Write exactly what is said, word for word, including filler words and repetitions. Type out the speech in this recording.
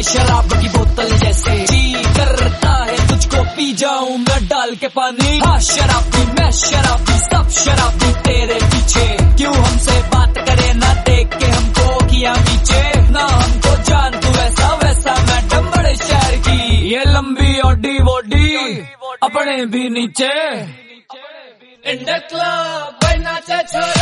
शराब की बोतल जैसे जी करता है तुझको पी जाऊं मैं डाल के पानी। हाँ शराबी मैं शराबी सब शराबी तेरे पीछे, क्यों हमसे बात करे ना देख के हमको किया नीचे। ना हमको जान तू ऐसा वैसा मैडम बड़े शहर की, ये लंबी ओडी वोडी अपने भी नीचे। इन द क्लब नाचे छोरे